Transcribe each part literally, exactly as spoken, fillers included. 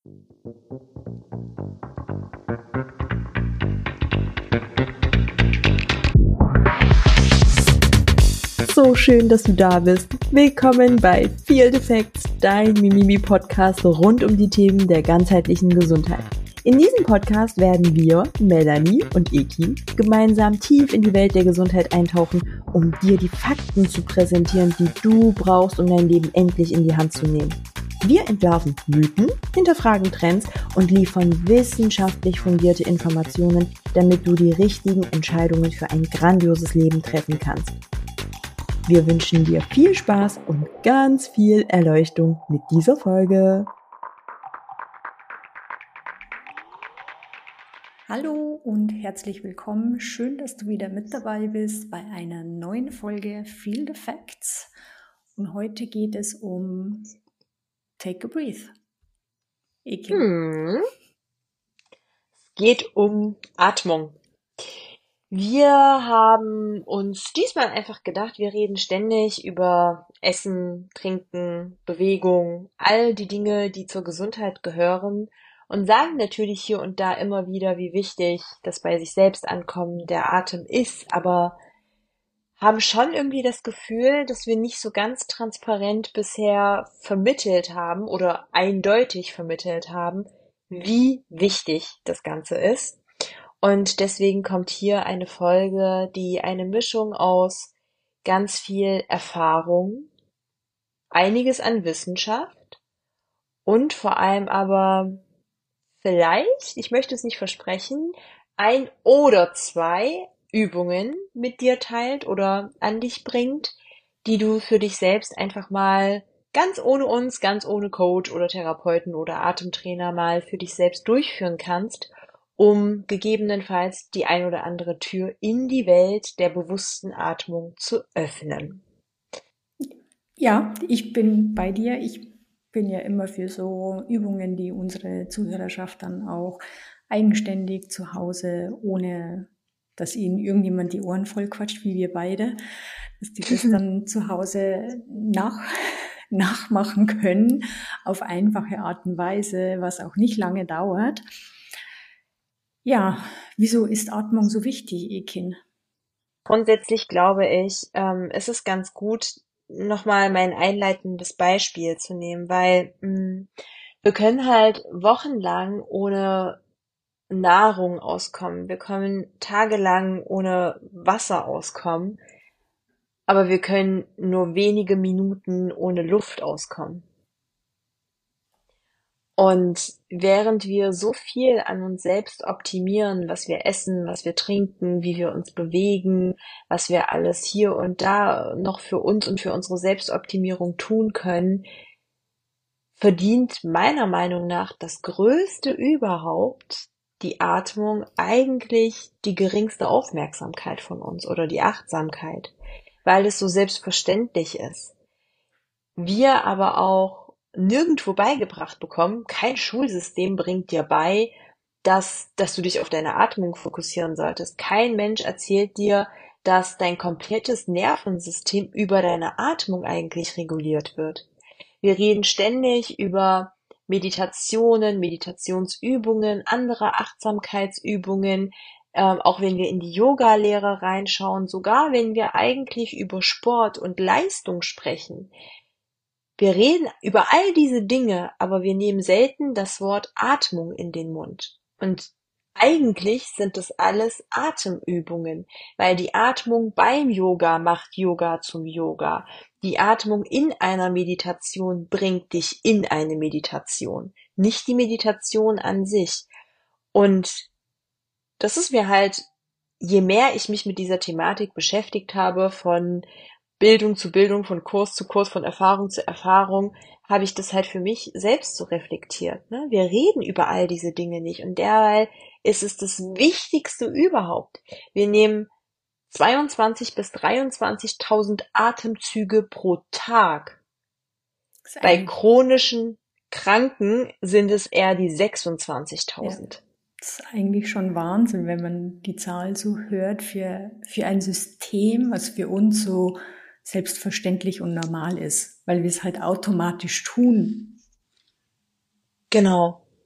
So schön, dass du da bist. Willkommen bei Field Effects, dein Mimimi-Podcast rund um die Themen der ganzheitlichen Gesundheit. In diesem Podcast werden wir, Melanie und Eki, gemeinsam tief in die Welt der Gesundheit eintauchen, um dir die Fakten zu präsentieren, die du brauchst, um dein Leben endlich in die Hand zu nehmen. Wir entwerfen Mythen, hinterfragen Trends und liefern wissenschaftlich fundierte Informationen, damit du die richtigen Entscheidungen für ein grandioses Leben treffen kannst. Wir wünschen dir viel Spaß und ganz viel Erleuchtung mit dieser Folge. Hallo und herzlich willkommen. Schön, dass du wieder mit dabei bist bei einer neuen Folge Field Effects. Und heute geht es um Take a Breath. Eki. Hm. Es geht um Atmung. Wir haben uns diesmal einfach gedacht, wir reden ständig über Essen, Trinken, Bewegung, all die Dinge, die zur Gesundheit gehören und sagen natürlich hier und da immer wieder, wie wichtig das bei sich selbst ankommen der Atem ist, aber haben schon irgendwie das Gefühl, dass wir nicht so ganz transparent bisher vermittelt haben oder eindeutig vermittelt haben, wie wichtig das Ganze ist. Und deswegen kommt hier eine Folge, die eine Mischung aus ganz viel Erfahrung, einiges an Wissenschaft und vor allem aber vielleicht, ich möchte es nicht versprechen, ein oder zwei Übungen mit dir teilt oder an dich bringt, die du für dich selbst einfach mal ganz ohne uns, ganz ohne Coach oder Therapeuten oder Atemtrainer mal für dich selbst durchführen kannst, um gegebenenfalls die ein oder andere Tür in die Welt der bewussten Atmung zu öffnen. Ja, ich bin bei dir. Ich bin ja immer für so Übungen, die unsere Zuhörerschaft dann auch eigenständig zu Hause, ohne dass ihnen irgendjemand die Ohren voll quatscht, wie wir beide, dass die das dann zu Hause nach, nachmachen können auf einfache Art und Weise, was auch nicht lange dauert. Ja, wieso ist Atmung so wichtig, Ekin? Grundsätzlich glaube ich, ähm, es ist ganz gut, nochmal mein einleitendes Beispiel zu nehmen, weil mh, wir können halt wochenlang ohne Nahrung auskommen. Wir können tagelang ohne Wasser auskommen, aber wir können nur wenige Minuten ohne Luft auskommen. Und während wir so viel an uns selbst optimieren, was wir essen, was wir trinken, wie wir uns bewegen, was wir alles hier und da noch für uns und für unsere Selbstoptimierung tun können, verdient meiner Meinung nach das Größte überhaupt, die Atmung, eigentlich die geringste Aufmerksamkeit von uns oder die Achtsamkeit, weil es so selbstverständlich ist. Wir aber auch nirgendwo beigebracht bekommen, kein Schulsystem bringt dir bei, dass, dass du dich auf deine Atmung fokussieren solltest. Kein Mensch erzählt dir, dass dein komplettes Nervensystem über deine Atmung eigentlich reguliert wird. Wir reden ständig über Meditationen, Meditationsübungen, andere Achtsamkeitsübungen, ähm, auch wenn wir in die Yoga-Lehre reinschauen, sogar wenn wir eigentlich über Sport und Leistung sprechen. Wir reden über all diese Dinge, aber wir nehmen selten das Wort Atmung in den Mund. Und eigentlich sind das alles Atemübungen, weil die Atmung beim Yoga macht Yoga zum Yoga. Die Atmung in einer Meditation bringt dich in eine Meditation, nicht die Meditation an sich. Und das ist mir halt, je mehr ich mich mit dieser Thematik beschäftigt habe, von Bildung zu Bildung, von Kurs zu Kurs, von Erfahrung zu Erfahrung, habe ich das halt für mich selbst so reflektiert. Ne? Wir reden über all diese Dinge nicht und derweil ist es das Wichtigste überhaupt. Wir nehmen zweiundzwanzig bis dreiundzwanzigtausend Atemzüge pro Tag. Bei chronischen Kranken sind es eher die sechsundzwanzigtausend. Ja. Das ist eigentlich schon Wahnsinn, wenn man die Zahl so hört für, für ein System, was für uns so selbstverständlich und normal ist, weil wir es halt automatisch tun. Genau.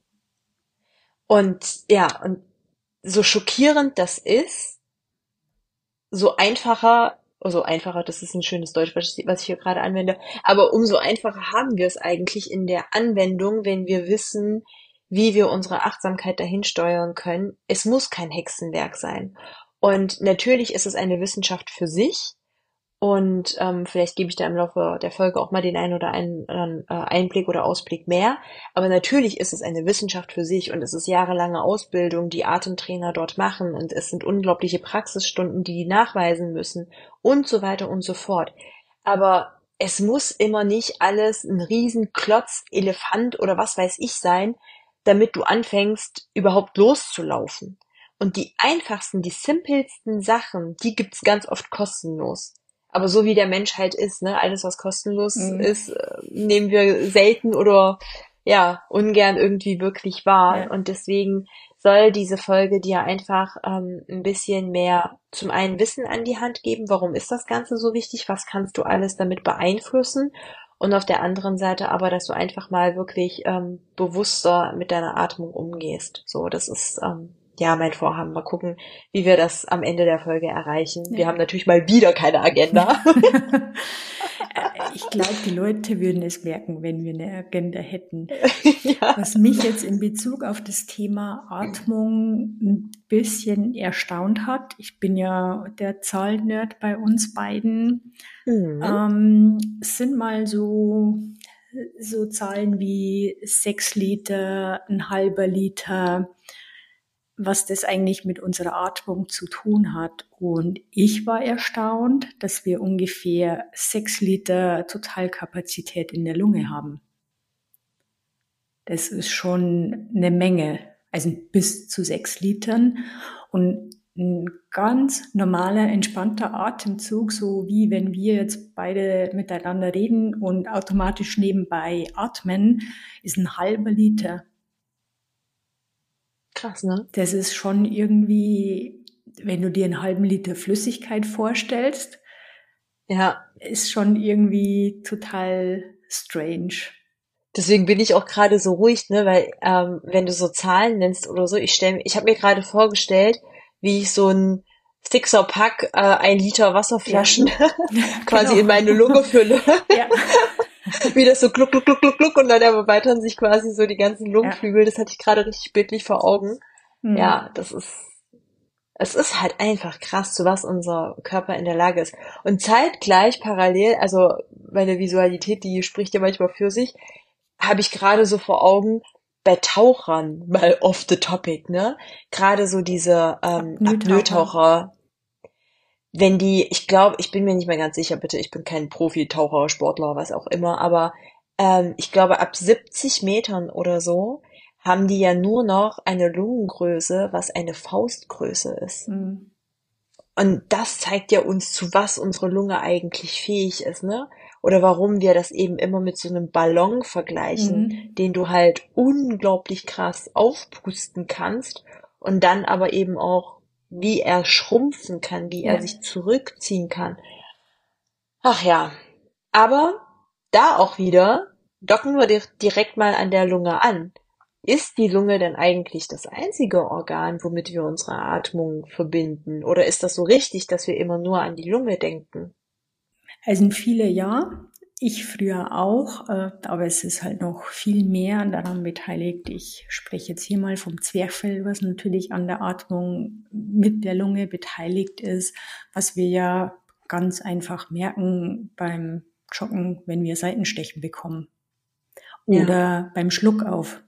Und ja, und so schockierend das ist, so einfacher, also einfacher, das ist ein schönes Deutsch, was ich, was ich hier gerade anwende, aber umso einfacher haben wir es eigentlich in der Anwendung, wenn wir wissen, wie wir unsere Achtsamkeit dahin steuern können. Es muss kein Hexenwerk sein. Und natürlich ist es eine Wissenschaft für sich. Und ähm, vielleicht gebe ich da im Laufe der Folge auch mal den einen oder anderen äh, Einblick oder Ausblick mehr. Aber natürlich ist es eine Wissenschaft für sich und es ist jahrelange Ausbildung, die Atemtrainer dort machen und es sind unglaubliche Praxisstunden, die die nachweisen müssen und so weiter und so fort. Aber es muss immer nicht alles ein Riesenklotz, Elefant oder was weiß ich sein, damit du anfängst, überhaupt loszulaufen. Und die einfachsten, die simpelsten Sachen, die gibt's ganz oft kostenlos. Aber so wie der Mensch halt ist, ne, alles was kostenlos Mhm. ist, äh, nehmen wir selten oder ja, ungern irgendwie wirklich wahr. Ja. Und deswegen soll diese Folge dir einfach ähm, ein bisschen mehr zum einen Wissen an die Hand geben, warum ist das Ganze so wichtig, was kannst du alles damit beeinflussen und auf der anderen Seite aber, dass du einfach mal wirklich ähm, bewusster mit deiner Atmung umgehst. So, das ist ähm, ja mein Vorhaben. Mal gucken, wie wir das am Ende der Folge erreichen. Ja. Wir haben natürlich mal wieder keine Agenda. Ich glaube, die Leute würden es merken, wenn wir eine Agenda hätten. Ja. Was mich jetzt in Bezug auf das Thema Atmung ein bisschen erstaunt hat, ich bin ja der Zahlennerd bei uns beiden, Mhm. ähm, es sind mal so, so Zahlen wie sechs Liter, ein halber Liter, was das eigentlich mit unserer Atmung zu tun hat. Und ich war erstaunt, dass wir ungefähr sechs Liter Totalkapazität in der Lunge haben. Das ist schon eine Menge, also bis zu sechs Litern. Und ein ganz normaler, entspannter Atemzug, so wie wenn wir jetzt beide miteinander reden und automatisch nebenbei atmen, ist ein halber Liter. Krass, ne? Das ist schon irgendwie, wenn du dir einen halben Liter Flüssigkeit vorstellst, Ja. ist schon irgendwie total strange. Deswegen bin ich auch gerade so ruhig, ne, weil ähm, wenn du so Zahlen nennst oder so, ich stell, ich habe mir gerade vorgestellt, wie ich so ein Sixer-Pack, äh, ein Liter Wasserflaschen quasi Genau. in meine Lunge fülle. Ja. Wie das so gluck, gluck, gluck, gluck, gluck und dann erweitern sich quasi so die ganzen Lungenflügel. Das hatte ich gerade richtig bildlich vor Augen. Mhm. Ja, das ist, es ist halt einfach krass, zu was unser Körper in der Lage ist. Und zeitgleich parallel, also meine Visualität, die spricht ja manchmal für sich, habe ich gerade so vor Augen, bei Tauchern, mal off the topic, ne? Gerade so diese ähm, Apnoe-Taucher. Apnoe-Taucher, wenn die, ich glaube, ich bin mir nicht mehr ganz sicher, bitte, ich bin kein Profi-Taucher, Sportler, was auch immer, aber ähm, ich glaube, ab siebzig Metern oder so haben die ja nur noch eine Lungengröße, was eine Faustgröße ist. Mhm. Und das zeigt ja uns, zu was unsere Lunge eigentlich fähig ist, ne? Oder warum wir das eben immer mit so einem Ballon vergleichen, Mhm. den du halt unglaublich krass aufpusten kannst und dann aber eben auch, wie er schrumpfen kann, wie Ja. er sich zurückziehen kann. Ach ja, aber da auch wieder docken wir dir- direkt mal an der Lunge an. Ist die Lunge denn eigentlich das einzige Organ, womit wir unsere Atmung verbinden? Oder ist das so richtig, dass wir immer nur an die Lunge denken? Also viele ja, ich früher auch, äh, aber es ist halt noch viel mehr daran beteiligt. Ich spreche jetzt hier mal vom Zwerchfell, was natürlich an der Atmung mit der Lunge beteiligt ist, was wir ja ganz einfach merken beim Joggen, wenn wir Seitenstechen bekommen. Ja. Oder beim Schluckauf,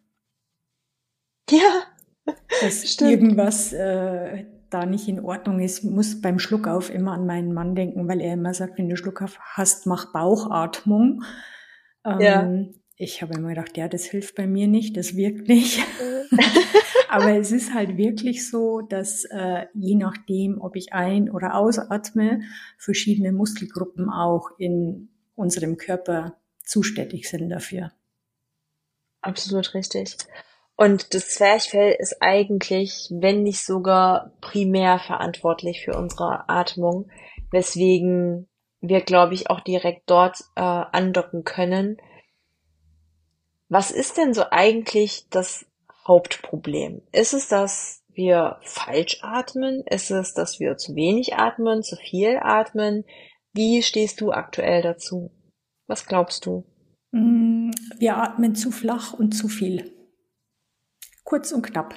Ja, dass stimmt. irgendwas äh, da nicht in Ordnung ist. Ich muss beim Schluckauf immer an meinen Mann denken, weil er immer sagt, wenn du Schluckauf hast, mach Bauchatmung. Ähm, Ja. Ich habe immer gedacht, ja, das hilft bei mir nicht, das wirkt nicht. Aber es ist halt wirklich so, dass äh, je nachdem, ob ich ein- oder ausatme, verschiedene Muskelgruppen auch in unserem Körper zuständig sind dafür. Absolut richtig. Und das Zwerchfell ist eigentlich, wenn nicht sogar primär verantwortlich für unsere Atmung, weswegen wir, glaube ich, auch direkt dort äh, andocken können. Was ist denn so eigentlich das Hauptproblem? Ist es, dass wir falsch atmen? Ist es, dass wir zu wenig atmen, zu viel atmen? Wie stehst du aktuell dazu? Was glaubst du? Wir atmen zu flach und zu viel. Kurz und knapp.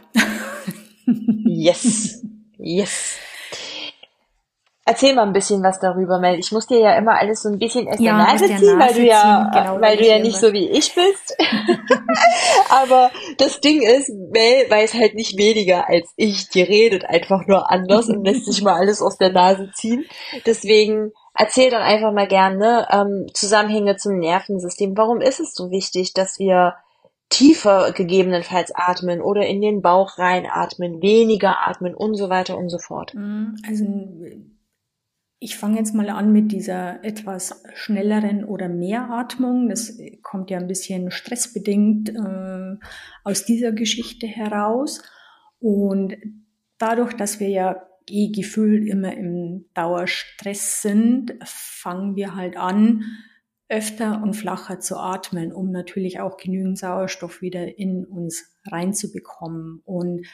Yes, yes. Erzähl mal ein bisschen was darüber, Mel. Ich muss dir ja immer alles so ein bisschen aus Ja, der aus Nase der ziehen, weil Nase du ja, ziehen, genau, weil weil du ich ja immer- nicht so wie ich bist. Aber das Ding ist, Mel weiß halt nicht weniger als ich. Die redet einfach nur anders und lässt sich mal alles aus der Nase ziehen. Deswegen erzähl doch einfach mal gerne ähm, Zusammenhänge zum Nervensystem. Warum ist es so wichtig, dass wir tiefer gegebenenfalls atmen oder in den Bauch reinatmen, weniger atmen und so weiter und so fort? Mm, Also ich fange jetzt mal an mit dieser etwas schnelleren oder Mehratmung. Das kommt ja ein bisschen stressbedingt äh, aus dieser Geschichte heraus. Und dadurch, dass wir ja eh gefühlt immer im Dauerstress sind, fangen wir halt an, öfter und flacher zu atmen, um natürlich auch genügend Sauerstoff wieder in uns reinzubekommen. Und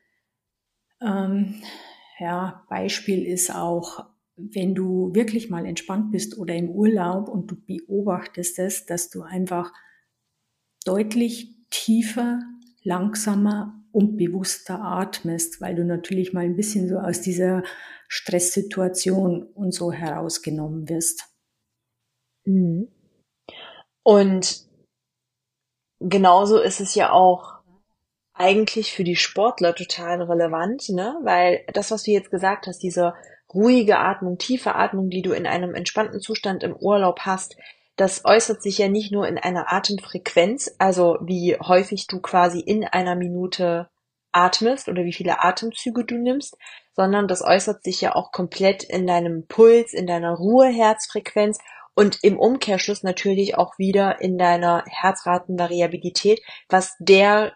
ähm, ja, Beispiel ist auch, wenn du wirklich mal entspannt bist oder im Urlaub und du beobachtest es, dass du einfach deutlich tiefer, langsamer und bewusster atmest, weil du natürlich mal ein bisschen so aus dieser Stresssituation und so herausgenommen wirst. Mhm. Und genauso ist es ja auch eigentlich für die Sportler total relevant, ne? Weil das, was du jetzt gesagt hast, diese ruhige Atmung, tiefe Atmung, die du in einem entspannten Zustand im Urlaub hast, das äußert sich ja nicht nur in einer Atemfrequenz, also wie häufig du quasi in einer Minute atmest oder wie viele Atemzüge du nimmst, sondern das äußert sich ja auch komplett in deinem Puls, in deiner Ruheherzfrequenz und im Umkehrschluss natürlich auch wieder in deiner Herzratenvariabilität, was der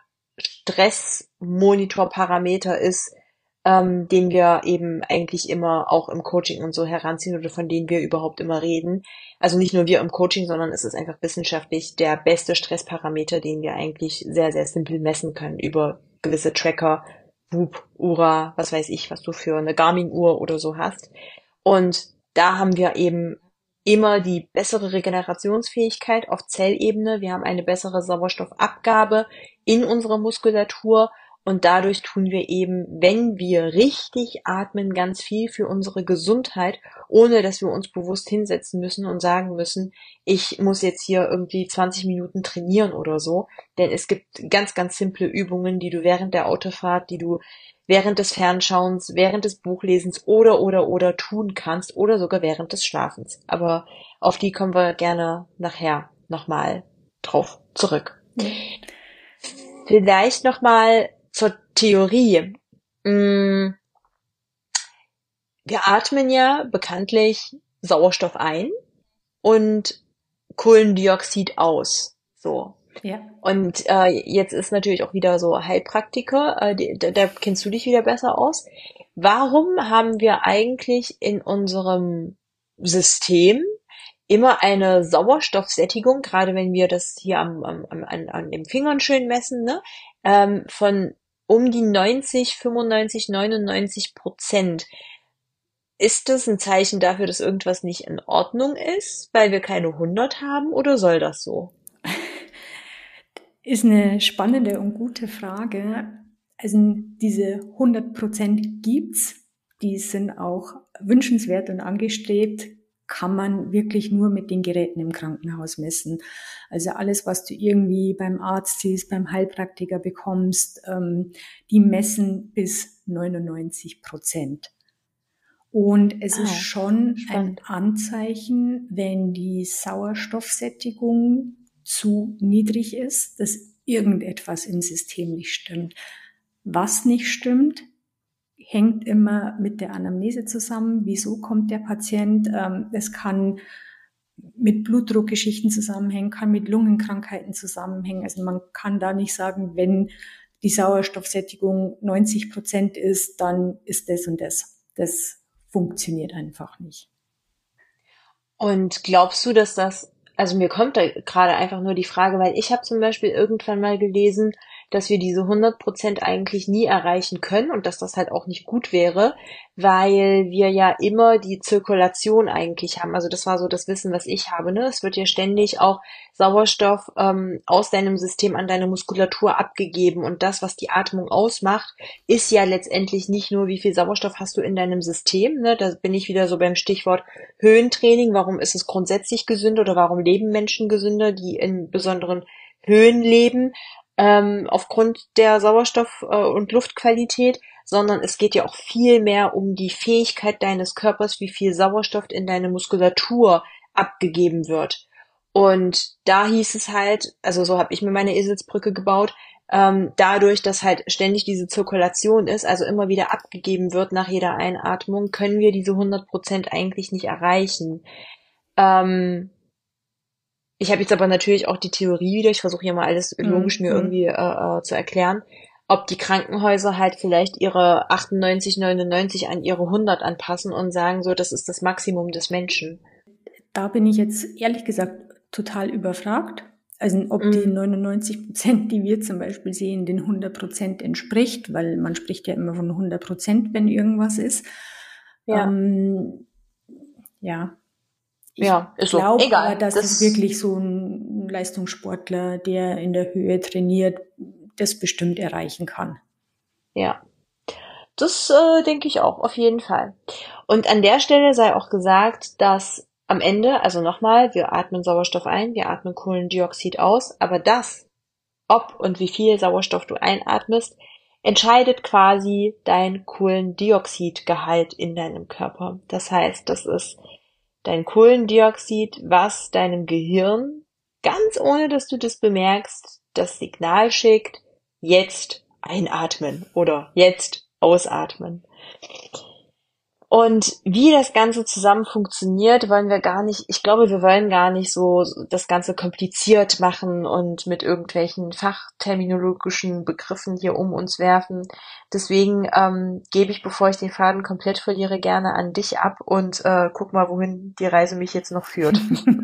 Stressmonitorparameter ist, ähm, den wir eben eigentlich immer auch im Coaching und so heranziehen oder von denen wir überhaupt immer reden. Also nicht nur wir im Coaching, sondern es ist einfach wissenschaftlich der beste Stressparameter, den wir eigentlich sehr, sehr simpel messen können über gewisse Tracker, Whoop, Oura, was weiß ich, was du für eine Garmin-Uhr oder so hast. Und da haben wir eben immer die bessere Regenerationsfähigkeit auf Zellebene. Wir haben eine bessere Sauerstoffabgabe in unserer Muskulatur und dadurch tun wir eben, wenn wir richtig atmen, ganz viel für unsere Gesundheit, ohne dass wir uns bewusst hinsetzen müssen und sagen müssen, ich muss jetzt hier irgendwie zwanzig Minuten trainieren oder so. Denn es gibt ganz, ganz simple Übungen, die du während der Autofahrt, die du während des Fernschauens, während des Buchlesens oder, oder, oder tun kannst oder sogar während des Schlafens. Aber auf die kommen wir gerne nachher nochmal drauf zurück. Ja. Vielleicht nochmal zur Theorie. Wir atmen ja bekanntlich Sauerstoff ein und Kohlendioxid aus. So. Ja. Und äh, jetzt ist natürlich auch wieder so Heilpraktiker, äh, die, da, da kennst du dich wieder besser aus. Warum haben wir eigentlich in unserem System immer eine Sauerstoffsättigung, gerade wenn wir das hier am, am, am, an, an den Fingern schön messen, ne, ähm, von um die neunzig, fünfundneunzig, neunundneunzig Prozent? Ist das ein Zeichen dafür, dass irgendwas nicht in Ordnung ist, weil wir keine hundert haben, oder soll das so? Ist eine spannende und gute Frage. Also diese hundert Prozent gibt's, die sind auch wünschenswert und angestrebt, kann man wirklich nur mit den Geräten im Krankenhaus messen. Also alles, was du irgendwie beim Arzt siehst, beim Heilpraktiker bekommst, ähm, die messen bis neunundneunzig Prozent. Und es Ah, ist schon spannend. ein Anzeichen, wenn die Sauerstoffsättigung zu niedrig ist, dass irgendetwas im System nicht stimmt. Was nicht stimmt, hängt immer mit der Anamnese zusammen. Wieso kommt der Patient? Ähm, es kann mit Blutdruckgeschichten zusammenhängen, kann mit Lungenkrankheiten zusammenhängen. Also man kann da nicht sagen, wenn die Sauerstoffsättigung neunzig Prozent ist, dann ist das und das. Das funktioniert einfach nicht. Und glaubst du, dass das, also mir kommt da gerade einfach nur die Frage, weil ich habe zum Beispiel irgendwann mal gelesen, dass wir diese hundert Prozent eigentlich nie erreichen können und dass das halt auch nicht gut wäre, weil wir ja immer die Zirkulation eigentlich haben. Also das war so das Wissen, was ich habe, ne? Es wird ja ständig auch Sauerstoff ähm, aus deinem System an deine Muskulatur abgegeben und das, was die Atmung ausmacht, ist ja letztendlich nicht nur, wie viel Sauerstoff hast du in deinem System, ne? Da bin ich wieder so beim Stichwort Höhentraining. Warum ist es grundsätzlich gesünder oder warum leben Menschen gesünder, die in besonderen Höhen leben, ähm, aufgrund der Sauerstoff- äh, und Luftqualität, sondern es geht ja auch viel mehr um die Fähigkeit deines Körpers, wie viel Sauerstoff in deine Muskulatur abgegeben wird. Und da hieß es halt, also so habe ich mir meine Eselsbrücke gebaut, ähm, dadurch, dass halt ständig diese Zirkulation ist, also immer wieder abgegeben wird nach jeder Einatmung, können wir diese hundert Prozent eigentlich nicht erreichen. Ähm, Ich habe jetzt aber natürlich auch die Theorie wieder, ich versuche hier mal alles logisch mir Mhm. irgendwie äh, äh, zu erklären, ob die Krankenhäuser halt vielleicht ihre achtundneunzig, neunundneunzig an ihre hundert anpassen und sagen so, das ist das Maximum des Menschen. Da bin ich jetzt ehrlich gesagt total überfragt. Also ob die Mhm. neunundneunzig Prozent, die wir zum Beispiel sehen, den hundert Prozent entspricht, weil man spricht ja immer von hundert Prozent, wenn irgendwas ist. Ja, Ähm, ja, ich ja, ist so. glaube aber, Egal. dass es Das, wirklich so ein Leistungssportler, der in der Höhe trainiert, das bestimmt erreichen kann. ja, das äh, denke ich auch, auf jeden Fall. Und an der Stelle sei auch gesagt, dass am Ende, also nochmal, wir atmen Sauerstoff ein, wir atmen Kohlendioxid aus, aber das, ob und wie viel Sauerstoff du einatmest, entscheidet quasi dein Kohlendioxidgehalt in deinem Körper. Das heißt, das ist dein Kohlendioxid, was deinem Gehirn, ganz ohne dass du das bemerkst, das Signal schickt, jetzt einatmen oder jetzt ausatmen. Und wie das Ganze zusammen funktioniert, wollen wir gar nicht, ich glaube, wir wollen gar nicht so das Ganze kompliziert machen und mit irgendwelchen fachterminologischen Begriffen hier um uns werfen. Deswegen ähm, gebe ich, bevor ich den Faden komplett verliere, gerne an dich ab und äh, guck mal, wohin die Reise mich jetzt noch führt.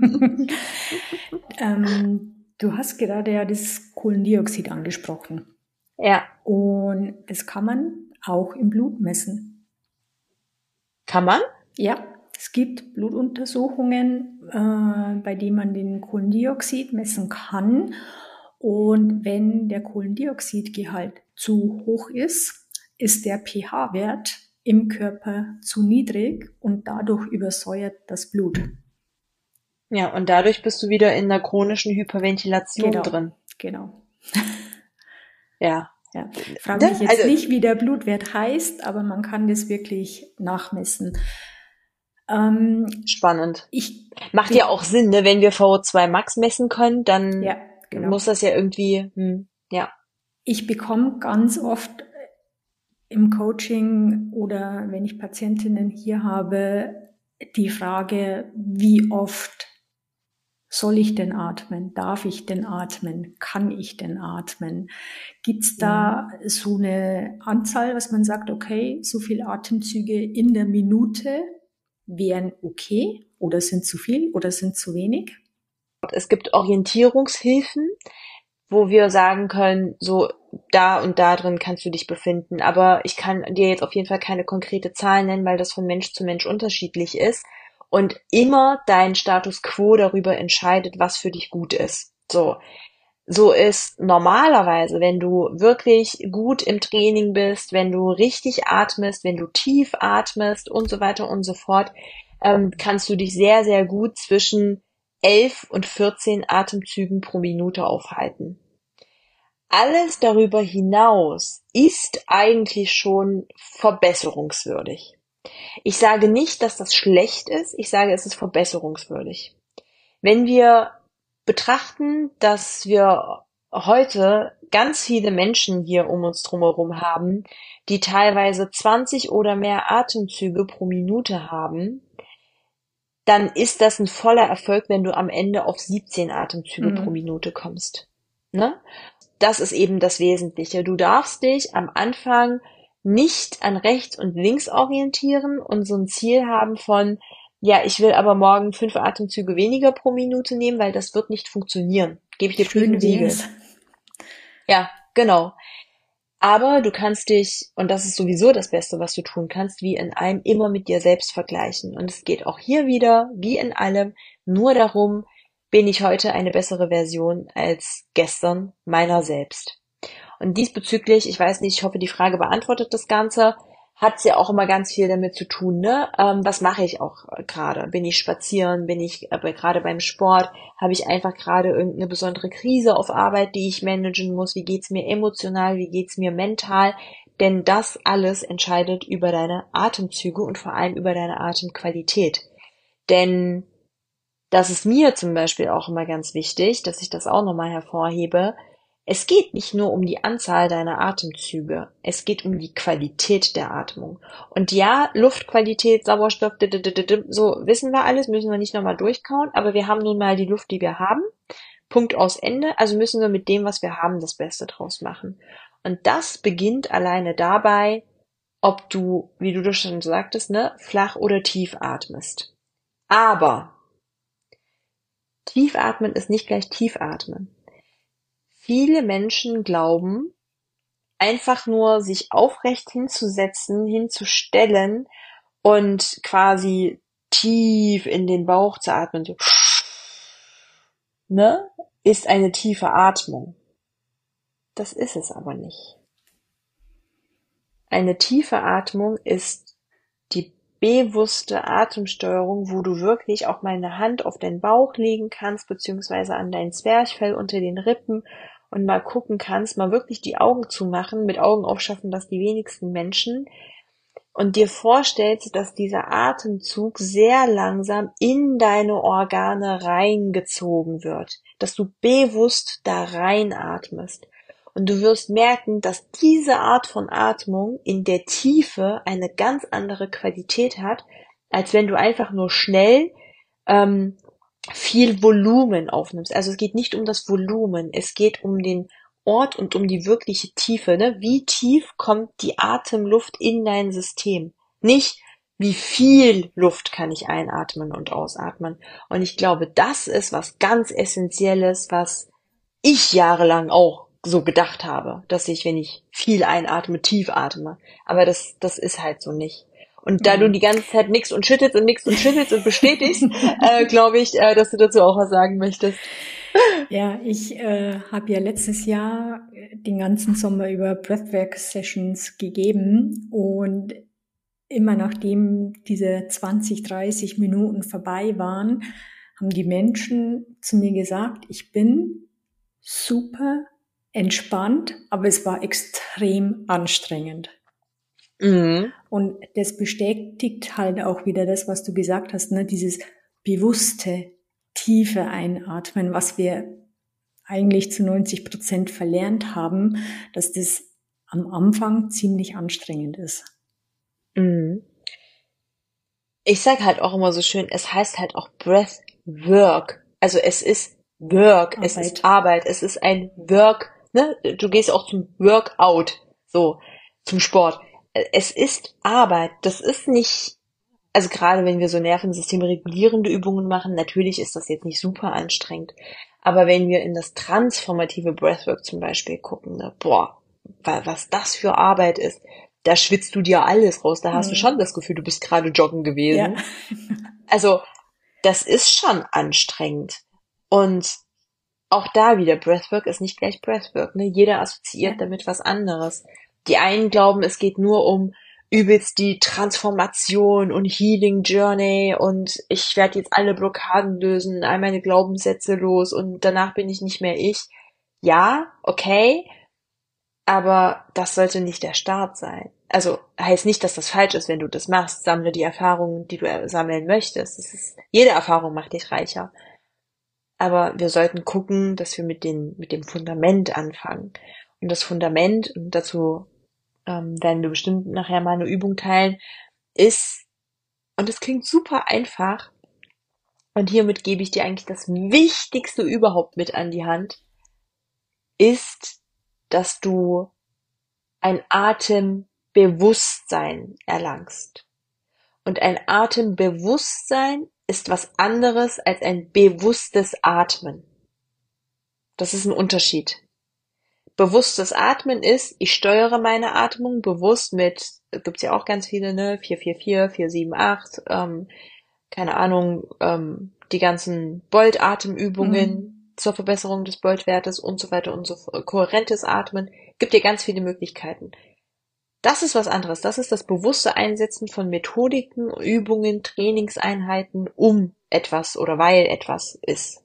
ähm, du hast gerade ja das Kohlendioxid angesprochen. Ja. Und das kann man auch im Blut messen. Kann man? Ja, es gibt Blutuntersuchungen, äh, bei denen man den Kohlendioxid messen kann. Und wenn der Kohlendioxidgehalt zu hoch ist, ist der pH-Wert im Körper zu niedrig und dadurch übersäuert das Blut. Ja, und dadurch bist du wieder in einer chronischen Hyperventilation Genau, drin. genau. Ja. Ja, frage mich jetzt Also, nicht, wie der Blutwert heißt, aber man kann das wirklich nachmessen. Ähm, spannend. ich Macht bin- ja auch Sinn, ne? Wenn wir V O zwei Max messen können, dann Ja, genau. muss das ja irgendwie, hm, ja. Ich bekomme ganz oft im Coaching oder wenn ich Patientinnen hier habe, die Frage, wie oft soll ich denn atmen? Darf ich denn atmen? Kann ich denn atmen? Gibt's da so eine Anzahl, was man sagt, okay, so viele Atemzüge in der Minute wären okay oder sind zu viel oder sind zu wenig? Es gibt Orientierungshilfen, wo wir sagen können, so da und da drin kannst du dich befinden. Aber ich kann dir jetzt auf jeden Fall keine konkrete Zahl nennen, weil das von Mensch zu Mensch unterschiedlich ist. Und immer dein Status quo darüber entscheidet, was für dich gut ist. So. So ist normalerweise, wenn du wirklich gut im Training bist, wenn du richtig atmest, wenn du tief atmest und so weiter und so fort, ähm, kannst du dich sehr, sehr gut zwischen elf und vierzehn Atemzügen pro Minute aufhalten. Alles darüber hinaus ist eigentlich schon verbesserungswürdig. Ich sage nicht, dass das schlecht ist, ich sage, es ist verbesserungswürdig. Wenn wir betrachten, dass wir heute ganz viele Menschen hier um uns drumherum haben, die teilweise zwanzig oder mehr Atemzüge pro Minute haben, dann ist das ein voller Erfolg, wenn du am Ende auf siebzehn Atemzüge Mhm. pro Minute kommst. Ne? Das ist eben das Wesentliche. Du darfst dich am Anfang nicht an rechts und links orientieren und so ein Ziel haben von, ja, ich will aber morgen fünf Atemzüge weniger pro Minute nehmen, weil das wird nicht funktionieren. Gebe ich dir Brief Schön und Siegel. wär's. Ja, genau. Aber du kannst dich, und das ist sowieso das Beste, was du tun kannst, wie in allem immer mit dir selbst vergleichen. Und es geht auch hier wieder, wie in allem, nur darum, bin ich heute eine bessere Version als gestern meiner selbst. Und diesbezüglich, ich weiß nicht, ich hoffe, die Frage beantwortet das Ganze, hat ja auch immer ganz viel damit zu tun, ne? Ähm, was mache ich auch gerade? Bin ich spazieren? Bin ich äh, gerade beim Sport? Habe ich einfach gerade irgendeine besondere Krise auf Arbeit, die ich managen muss? Wie geht's mir emotional? Wie geht's mir mental? Denn das alles entscheidet über deine Atemzüge und vor allem über deine Atemqualität. Denn das ist mir zum Beispiel auch immer ganz wichtig, dass ich das auch nochmal hervorhebe. Es geht nicht nur um die Anzahl deiner Atemzüge, es geht um die Qualität der Atmung. Und ja, Luftqualität, Sauerstoff, so wissen wir alles, müssen wir nicht nochmal durchkauen, aber wir haben nun mal die Luft, die wir haben. Punkt aus Ende, also müssen wir mit dem, was wir haben, das Beste draus machen. Und das beginnt alleine dabei, ob du, wie du das schon sagtest, ne, flach oder tief atmest. Aber Tiefatmen ist nicht gleich Tiefatmen. Viele Menschen glauben, einfach nur sich aufrecht hinzusetzen, hinzustellen und quasi tief in den Bauch zu atmen, so, ne, ist eine tiefe Atmung. Das ist es aber nicht. Eine tiefe Atmung ist die bewusste Atemsteuerung, wo du wirklich auch mal eine Hand auf den Bauch legen kannst, beziehungsweise an dein Zwerchfell unter den Rippen und mal gucken kannst, mal wirklich die Augen zumachen, mit Augen aufschaffen, dass die wenigsten Menschen, und dir vorstellst, dass dieser Atemzug sehr langsam in deine Organe reingezogen wird, dass du bewusst da reinatmest. Und du wirst merken, dass diese Art von Atmung in der Tiefe eine ganz andere Qualität hat, als wenn du einfach nur schnell ähm, viel Volumen aufnimmst. Also es geht nicht um das Volumen, es geht um den Ort und um die wirkliche Tiefe. Ne? Wie tief kommt die Atemluft in dein System? Nicht, wie viel Luft kann ich einatmen und ausatmen. Und ich glaube, das ist was ganz Essentielles, was ich jahrelang auch so gedacht habe, dass ich, wenn ich viel einatme, tief atme. Aber das, das ist halt so nicht. Und da du die ganze Zeit nix und schüttelst und nix und schüttelst und bestätigst, äh, glaube ich, äh, dass du dazu auch was sagen möchtest. Ja, ich äh, habe ja letztes Jahr den ganzen Sommer über Breathwork-Sessions gegeben und immer nachdem diese zwanzig, dreißig Minuten vorbei waren, haben die Menschen zu mir gesagt, ich bin super entspannt, aber es war extrem anstrengend. Mhm. Und das bestätigt halt auch wieder das, was du gesagt hast, ne? Dieses bewusste, tiefe Einatmen, was wir eigentlich zu neunzig Prozent verlernt haben, dass das am Anfang ziemlich anstrengend ist. Mhm. Ich sag halt auch immer so schön, es heißt halt auch Breathwork. Also es ist Work, Arbeit. Es ist Arbeit, es ist ein Work, ne? Du gehst auch zum Workout, so, zum Sport. Es ist Arbeit, das ist nicht, also gerade wenn wir so Nervensystem regulierende Übungen machen, natürlich ist das jetzt nicht super anstrengend, aber wenn wir in das transformative Breathwork zum Beispiel gucken, ne, boah, was das für Arbeit ist, da schwitzt du dir alles raus, da hast mhm. du schon das Gefühl, du bist gerade joggen gewesen. Ja. Also, das ist schon anstrengend. Und auch da wieder, Breathwork ist nicht gleich Breathwork, ne? Jeder assoziiert ja. damit was anderes. Die einen glauben, es geht nur um übelst die Transformation und Healing Journey und ich werde jetzt alle Blockaden lösen, all meine Glaubenssätze los und danach bin ich nicht mehr ich. Ja, okay, aber das sollte nicht der Start sein. Also heißt nicht, dass das falsch ist, wenn du das machst. Sammle die Erfahrungen, die du sammeln möchtest. Das ist, jede Erfahrung macht dich reicher. Aber wir sollten gucken, dass wir mit, den, mit dem Fundament anfangen. Und das Fundament, und dazu ähm, werden wir bestimmt nachher mal eine Übung teilen, ist, und es klingt super einfach, und hiermit gebe ich dir eigentlich das Wichtigste überhaupt mit an die Hand, ist, dass du ein Atembewusstsein erlangst. Und ein Atembewusstsein ist was anderes als ein bewusstes Atmen. Das ist ein Unterschied. bewusstes Atmen ist, ich steuere meine Atmung bewusst mit, gibt's ja auch ganz viele, ne, vier vier vier, vier sieben acht, ähm, keine Ahnung, ähm, die ganzen Bolt-Atemübungen Mhm. zur Verbesserung des Bolt-Wertes und so weiter und so fort, kohärentes Atmen, gibt dir ganz viele Möglichkeiten. Das ist was anderes. Das ist das bewusste Einsetzen von Methodiken, Übungen, Trainingseinheiten, um etwas oder weil etwas ist.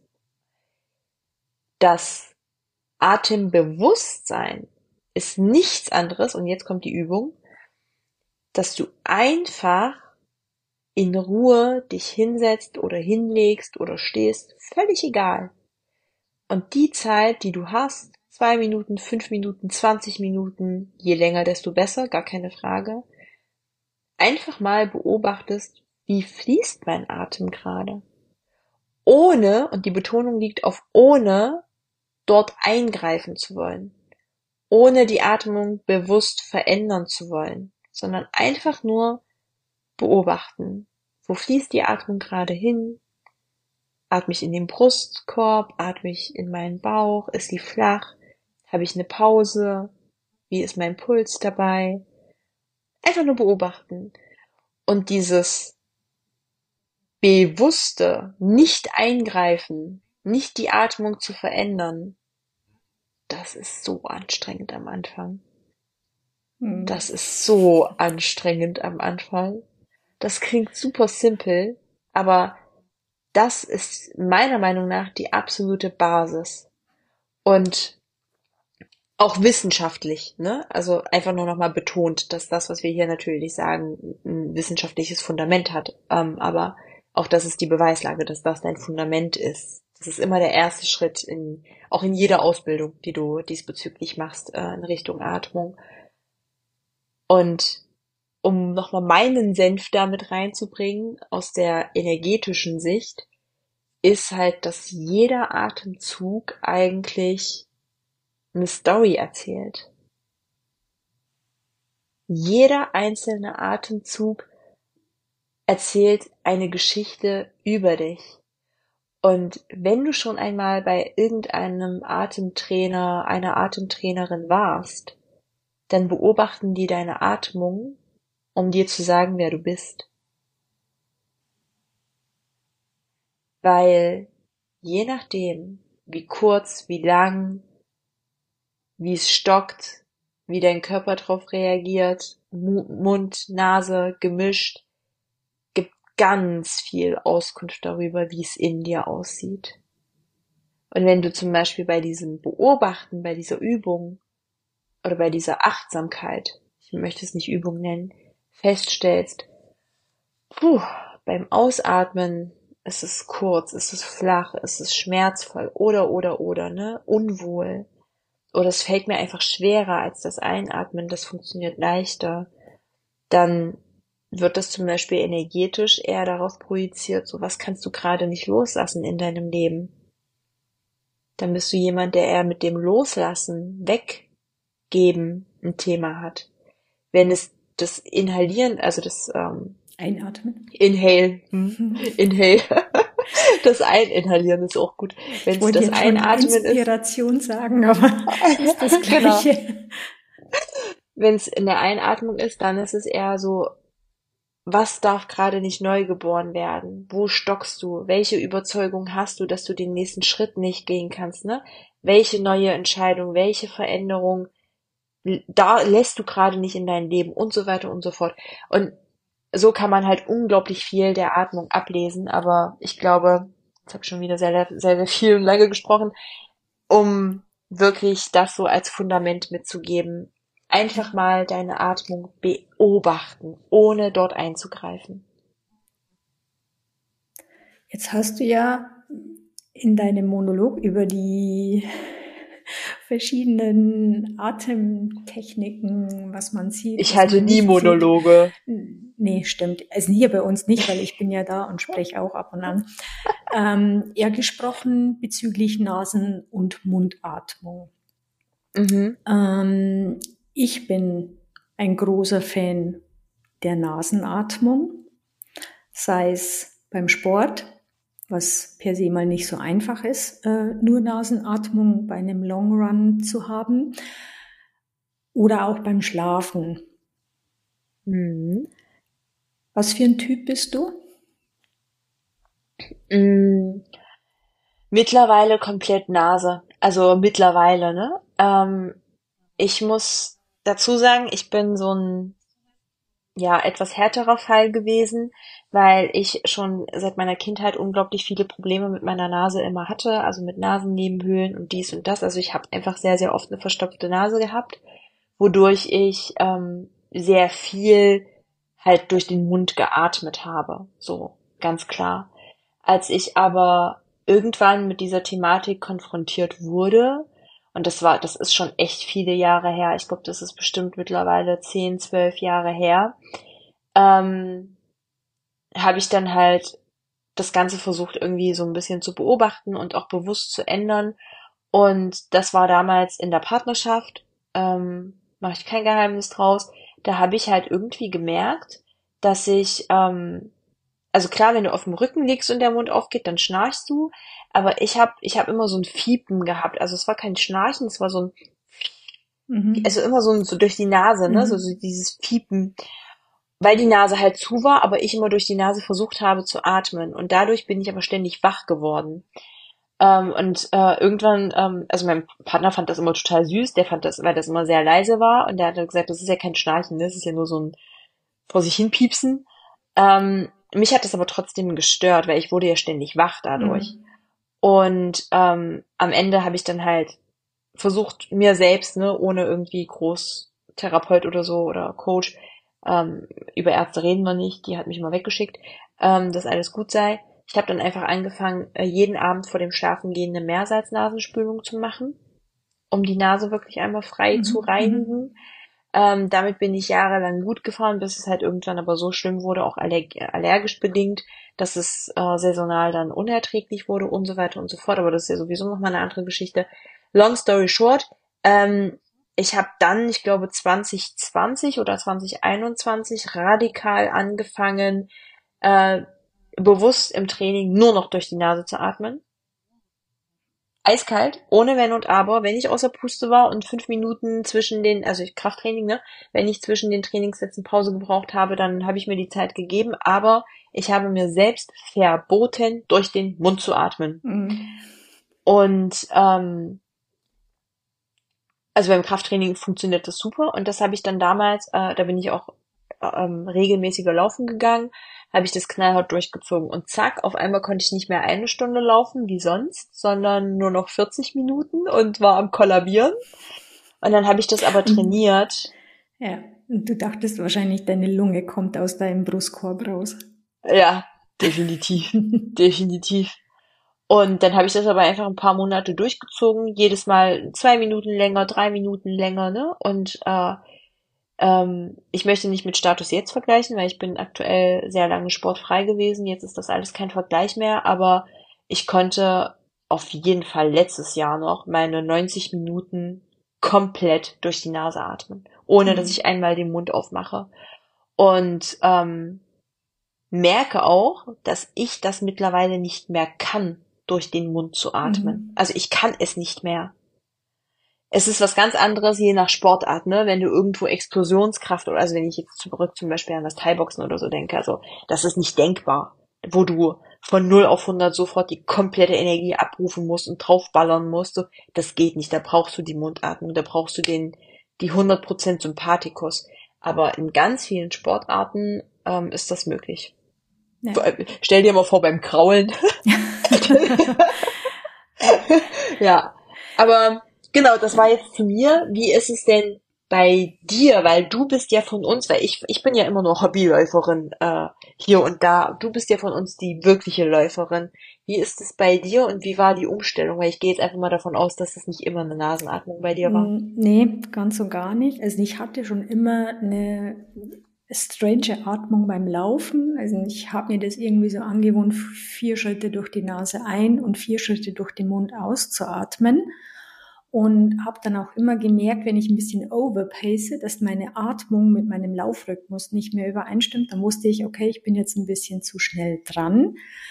Das Atembewusstsein ist nichts anderes, und jetzt kommt die Übung, dass du einfach in Ruhe dich hinsetzt oder hinlegst oder stehst, völlig egal. Und die Zeit, die du hast, zwei Minuten, fünf Minuten, zwanzig Minuten, je länger, desto besser, gar keine Frage, einfach mal beobachtest, wie fließt mein Atem gerade. Ohne, und die Betonung liegt auf ohne, dort eingreifen zu wollen. Ohne die Atmung bewusst verändern zu wollen, sondern einfach nur beobachten. Wo fließt die Atmung gerade hin? Atme ich in den Brustkorb? Atme ich in meinen Bauch? Ist sie flach? Habe ich eine Pause? Wie ist mein Puls dabei? Einfach nur beobachten. Und dieses bewusste Nicht-Eingreifen, nicht die Atmung zu verändern, das ist so anstrengend am Anfang. Mhm. Das ist so anstrengend am Anfang. Das klingt super simpel, aber das ist meiner Meinung nach die absolute Basis. Und auch wissenschaftlich, ne? Also einfach nur nochmal betont, dass das, was wir hier natürlich sagen, ein wissenschaftliches Fundament hat. Ähm, aber auch das ist die Beweislage, dass das dein Fundament ist. Das ist immer der erste Schritt in, auch in jeder Ausbildung, die du diesbezüglich machst, äh, in Richtung Atmung. Und um nochmal meinen Senf damit reinzubringen, aus der energetischen Sicht, ist halt, dass jeder Atemzug eigentlich eine Story erzählt. Jeder einzelne Atemzug erzählt eine Geschichte über dich. Und wenn du schon einmal bei irgendeinem Atemtrainer, einer Atemtrainerin warst, dann beobachten die deine Atmung, um dir zu sagen, wer du bist. Weil je nachdem, wie kurz, wie lang, wie es stockt, wie dein Körper drauf reagiert, Mund, Nase, gemischt, gibt ganz viel Auskunft darüber, wie es in dir aussieht. Und wenn du zum Beispiel bei diesem Beobachten, bei dieser Übung oder bei dieser Achtsamkeit, ich möchte es nicht Übung nennen, feststellst, puh, beim Ausatmen ist es kurz, ist es flach, ist es schmerzvoll oder, oder, oder, ne, unwohl. Oder es fällt mir einfach schwerer als das Einatmen, das funktioniert leichter, dann wird das zum Beispiel energetisch eher darauf projiziert, so was kannst du gerade nicht loslassen in deinem Leben. Dann bist du jemand, der eher mit dem Loslassen, Weggeben ein Thema hat. Wenn es das Inhalieren, also das ähm, Einatmen. Inhale, hm? Inhale, das Eininhalieren ist auch gut. Wenn Ich es wollte das jetzt schon Einatmen ist, Inspiration sagen, aber ist das genau. Gleiche. Wenn es in der Einatmung ist, dann ist es eher so, was darf gerade nicht neu geboren werden? Wo stockst du? Welche Überzeugung hast du, dass du den nächsten Schritt nicht gehen kannst, ne? Welche neue Entscheidung, welche Veränderung da lässt du gerade nicht in dein Leben und so weiter und so fort. Und so kann man halt unglaublich viel der Atmung ablesen, aber ich glaube, jetzt habe ich schon wieder sehr, sehr, sehr viel und lange gesprochen, um wirklich das so als Fundament mitzugeben. Einfach mal deine Atmung beobachten, ohne dort einzugreifen. Jetzt hast du ja in deinem Monolog über die verschiedenen Atemtechniken, was man sieht, Ich was halte man nie nicht Monologe. sieht. Nee, stimmt. Also hier bei uns nicht, weil ich bin ja da und spreche auch ab und an. Ähm, eher gesprochen bezüglich Nasen- und Mundatmung. Mhm. Ähm, ich bin ein großer Fan der Nasenatmung, sei es beim Sport, was per se mal nicht so einfach ist, äh, nur Nasenatmung bei einem Long Run zu haben. Oder auch beim Schlafen. Mhm. Was für ein Typ bist du? Mm, Mittlerweile komplett Nase. Also mittlerweile, ne? Ähm, ich muss dazu sagen, ich bin so ein, ja, etwas härterer Fall gewesen, weil ich schon seit meiner Kindheit unglaublich viele Probleme mit meiner Nase immer hatte, also mit Nasennebenhöhlen und dies und das. Also ich habe einfach sehr, sehr oft eine verstopfte Nase gehabt, wodurch ich ähm, sehr viel halt durch den Mund geatmet habe. So, ganz klar. Als ich aber irgendwann mit dieser Thematik konfrontiert wurde, und das war, das ist schon echt viele Jahre her, ich glaube, das ist bestimmt mittlerweile zehn, zwölf Jahre her, ähm, habe ich dann halt das Ganze versucht irgendwie so ein bisschen zu beobachten und auch bewusst zu ändern. Und das war damals in der Partnerschaft, ähm, mache ich kein Geheimnis draus. Da habe ich halt irgendwie gemerkt, dass ich, ähm, also klar, wenn du auf dem Rücken liegst und der Mund aufgeht, dann schnarchst du. Aber ich habe ich hab immer so ein Fiepen gehabt. Also es war kein Schnarchen, es war so ein, Mhm. also immer so, ein, so durch die Nase, ne, so, Mhm. so dieses Fiepen, weil die Nase halt zu war, aber ich immer durch die Nase versucht habe zu atmen. Und dadurch bin ich aber ständig wach geworden. Ähm, und äh, irgendwann, ähm, also mein Partner fand das immer total süß, der fand das, weil das immer sehr leise war, und der hat gesagt, das ist ja kein Schnarchen, ne? Das ist ja nur so ein vor sich hin piepsen. Ähm, mich hat das aber trotzdem gestört, weil ich wurde ja ständig wach dadurch. Mhm. Und ähm, am Ende habe ich dann halt versucht, mir selbst, ne, ohne irgendwie groß Therapeut oder so oder Coach, ähm, über Ärzte reden wir nicht, die hat mich mal weggeschickt, ähm, dass alles gut sei. Ich habe dann einfach angefangen, äh, jeden Abend vor dem Schlafengehen eine Meersalznasenspülung zu machen, um die Nase wirklich einmal frei zu Mhm. Mhm. reinigen. Ähm, damit bin ich jahrelang gut gefahren, bis es halt irgendwann aber so schlimm wurde, auch aller- allergisch bedingt, dass es äh, saisonal dann unerträglich wurde und so weiter und so fort. Aber das ist ja sowieso nochmal eine andere Geschichte. Long story short, ähm, ich habe dann, ich glaube zwanzig zwanzig oder zwanzig einundzwanzig radikal angefangen, äh, bewusst im Training nur noch durch die Nase zu atmen. Eiskalt, ohne Wenn und Aber, wenn ich außer Puste war und fünf Minuten zwischen den, also ich Krafttraining, ne, wenn ich zwischen den Trainingssätzen Pause gebraucht habe, dann habe ich mir die Zeit gegeben, aber ich habe mir selbst verboten, durch den Mund zu atmen. Mhm. Und ähm, also beim Krafttraining funktioniert das super, und das habe ich dann damals, äh, da bin ich auch ähm, regelmäßiger laufen gegangen, habe ich das knallhart durchgezogen, und zack, auf einmal konnte ich nicht mehr eine Stunde laufen wie sonst, sondern nur noch vierzig Minuten und war am Kollabieren. Und dann habe ich das aber Und trainiert. ja, und du dachtest wahrscheinlich, deine Lunge kommt aus deinem Brustkorb raus. Ja, definitiv, definitiv. Und dann habe ich das aber einfach ein paar Monate durchgezogen, jedes Mal zwei Minuten länger, drei Minuten länger, ne? Und äh, ähm, ich möchte nicht mit Status jetzt vergleichen, weil ich bin aktuell sehr lange sportfrei gewesen. Jetzt ist das alles kein Vergleich mehr, aber ich konnte auf jeden Fall letztes Jahr noch meine neunzig Minuten komplett durch die Nase atmen, ohne dass ich Mhm. einmal den Mund aufmache. Und ähm, merke auch, dass ich das mittlerweile nicht mehr kann, durch den Mund zu atmen. Mhm. Also ich kann es nicht mehr. Es ist was ganz anderes je nach Sportart, ne? Wenn du irgendwo Explosionskraft, oder also wenn ich jetzt zurück zum Beispiel an das Thai-Boxen oder so denke, also das ist nicht denkbar, wo du von null auf hundert sofort die komplette Energie abrufen musst und draufballern musst. So, das geht nicht. Da brauchst du die Mundatmung, da brauchst du den die hundert Prozent Sympathikus. Aber in ganz vielen Sportarten ähm, ist das möglich. Ja. Stell dir mal vor beim Kraulen. Ja. Ja, aber genau, das war jetzt zu mir. Wie ist es denn bei dir? Weil du bist ja von uns, weil ich, ich bin ja immer nur Hobbyläuferin äh, hier und da. Du bist ja von uns die wirkliche Läuferin. Wie ist es bei dir und wie war die Umstellung? Weil ich gehe jetzt einfach mal davon aus, dass es nicht immer eine Nasenatmung bei dir war. Mm, Nee, ganz und gar nicht. Also ich hatte schon immer eine strange Atmung beim Laufen. Also ich habe mir das irgendwie so angewohnt, vier Schritte durch die Nase ein und vier Schritte durch den Mund auszuatmen. Und habe dann auch immer gemerkt, wenn ich ein bisschen overpace, dass meine Atmung mit meinem Laufrhythmus nicht mehr übereinstimmt. Dann wusste ich, okay, ich bin jetzt ein bisschen zu schnell dran.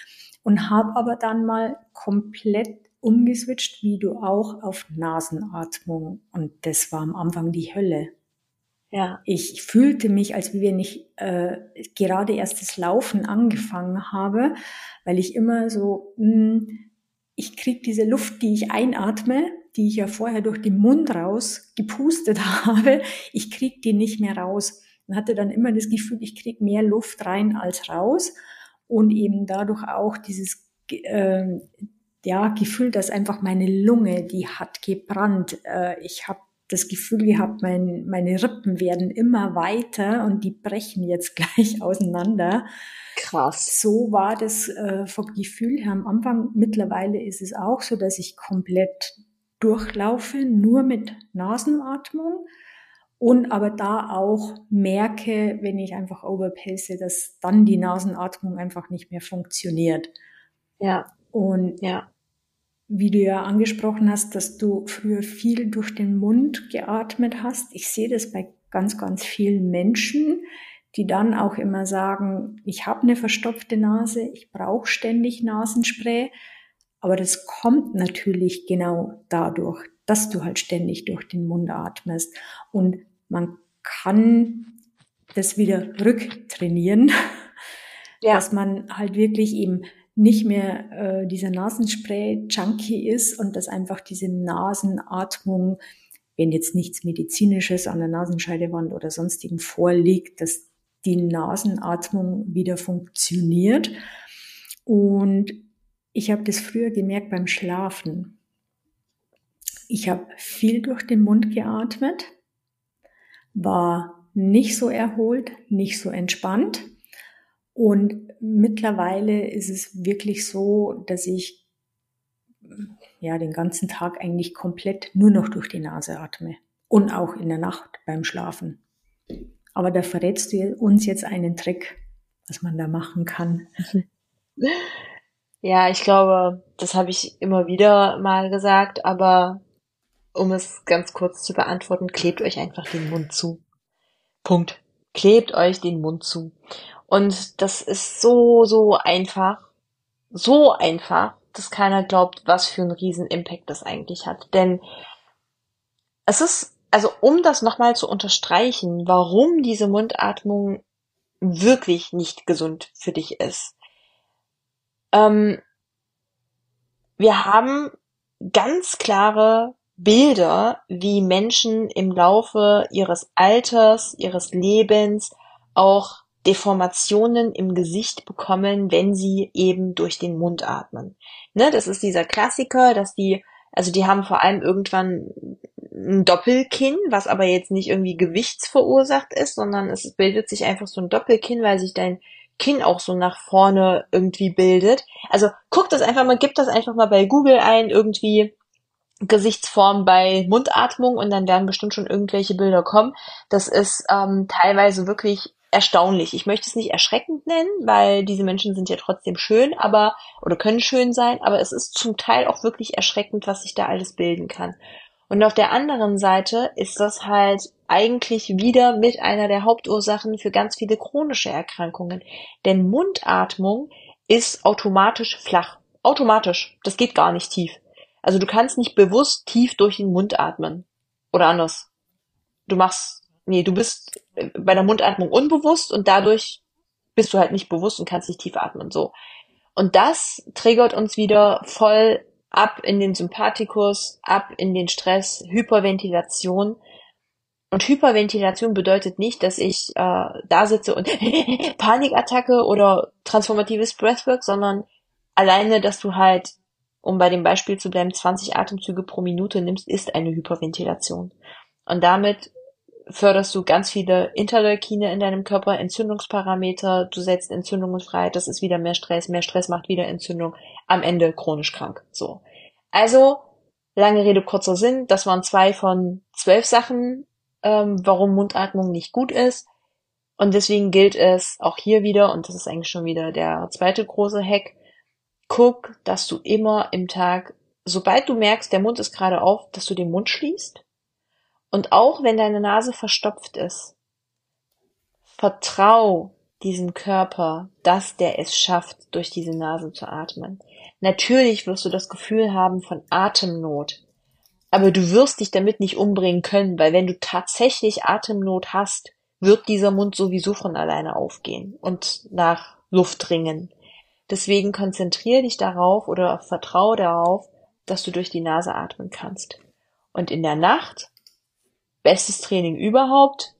und habe aber dann mal komplett umgeswitcht, wie du auch, auf Nasenatmung. Und das war am Anfang die Hölle. Ja. Ich fühlte mich, als wenn ich äh, gerade erst das Laufen angefangen habe, weil ich immer so, mh, ich kriege diese Luft, die ich einatme, die ich ja vorher durch den Mund raus gepustet habe, ich kriege die nicht mehr raus. Und hatte dann immer das Gefühl, ich kriege mehr Luft rein als raus und eben dadurch auch dieses äh, ja, Gefühl, dass einfach meine Lunge, die hat gebrannt. Äh, ich habe das Gefühl gehabt, mein, meine Rippen werden immer weiter und die brechen jetzt gleich auseinander. Krass. So war das äh, vom Gefühl her am Anfang. Mittlerweile ist es auch so, dass ich komplett durchlaufe, nur mit Nasenatmung und aber da auch merke, wenn ich einfach overpace, dass dann die Nasenatmung einfach nicht mehr funktioniert. Ja. Und ja. Wie du ja angesprochen hast, dass du früher viel durch den Mund geatmet hast. Ich sehe das bei ganz, ganz vielen Menschen, die dann auch immer sagen, ich habe eine verstopfte Nase, ich brauche ständig Nasenspray. Aber das kommt natürlich genau dadurch, dass du halt ständig durch den Mund atmest. Und man kann das wieder rücktrainieren, ja. dass man halt wirklich eben nicht mehr äh, dieser Nasenspray-Junkie ist und dass einfach diese Nasenatmung, wenn jetzt nichts Medizinisches an der Nasenscheidewand oder sonstigen vorliegt, dass die Nasenatmung wieder funktioniert. Und ich habe das früher gemerkt beim Schlafen. Ich habe viel durch den Mund geatmet, war nicht so erholt, nicht so entspannt. Und mittlerweile ist es wirklich so, dass ich ja den ganzen Tag eigentlich komplett nur noch durch die Nase atme und auch in der Nacht beim Schlafen. Aber da verrätst du uns jetzt einen Trick, was man da machen kann. Ja, ich glaube, das habe ich immer wieder mal gesagt, aber um es ganz kurz zu beantworten, klebt euch einfach den Mund zu. Punkt. Klebt euch den Mund zu. Und das ist so, so einfach, so einfach, dass keiner glaubt, was für einen riesen Impact das eigentlich hat. Denn es ist, also um das nochmal zu unterstreichen, warum diese Mundatmung wirklich nicht gesund für dich ist. Ähm, wir haben ganz klare Bilder, wie Menschen im Laufe ihres Alters, ihres Lebens auch Deformationen im Gesicht bekommen, wenn sie eben durch den Mund atmen. Ne, das ist dieser Klassiker, dass die, also die haben vor allem irgendwann ein Doppelkinn, was aber jetzt nicht irgendwie gewichtsverursacht ist, sondern es bildet sich einfach so ein Doppelkinn, weil sich dein Kinn auch so nach vorne irgendwie bildet. Also guckt das einfach mal, gebt das einfach mal bei Google ein, irgendwie Gesichtsform bei Mundatmung und dann werden bestimmt schon irgendwelche Bilder kommen. Das ist ähm, teilweise wirklich erstaunlich. Ich möchte es nicht erschreckend nennen, weil diese Menschen sind ja trotzdem schön, aber oder können schön sein, aber es ist zum Teil auch wirklich erschreckend, was sich da alles bilden kann. Und auf der anderen Seite ist das halt eigentlich wieder mit einer der Hauptursachen für ganz viele chronische Erkrankungen. Denn Mundatmung ist automatisch flach. Automatisch. Das geht gar nicht tief. Also du kannst nicht bewusst tief durch den Mund atmen. Oder anders. Du machst, nee, du bist bei der Mundatmung unbewusst und dadurch bist du halt nicht bewusst und kannst nicht tief atmen, so. Und das triggert uns wieder voll ab in den Sympathikus, ab in den Stress, Hyperventilation. Und Hyperventilation bedeutet nicht, dass ich äh, da sitze und Panikattacke oder transformatives Breathwork, sondern alleine, dass du halt, um bei dem Beispiel zu bleiben, zwanzig Atemzüge pro Minute nimmst, ist eine Hyperventilation. Und damit förderst du ganz viele Interleukine in deinem Körper, Entzündungsparameter, du setzt Entzündungen frei, das ist wieder mehr Stress, mehr Stress macht wieder Entzündung, am Ende chronisch krank. So. Also, lange Rede, kurzer Sinn, das waren zwei von zwölf Sachen, ähm, warum Mundatmung nicht gut ist. Und deswegen gilt es auch hier wieder, und das ist eigentlich schon wieder der zweite große Hack, guck, dass du immer im Tag, sobald du merkst, der Mund ist gerade auf, dass du den Mund schließt. Und auch wenn deine Nase verstopft ist, vertrau diesem Körper, dass der es schafft, durch diese Nase zu atmen. Natürlich wirst du das Gefühl haben von Atemnot, aber du wirst dich damit nicht umbringen können, weil wenn du tatsächlich Atemnot hast, wird dieser Mund sowieso von alleine aufgehen und nach Luft ringen. Deswegen konzentriere dich darauf oder vertraue darauf, dass du durch die Nase atmen kannst. Und in der Nacht, bestes Training überhaupt,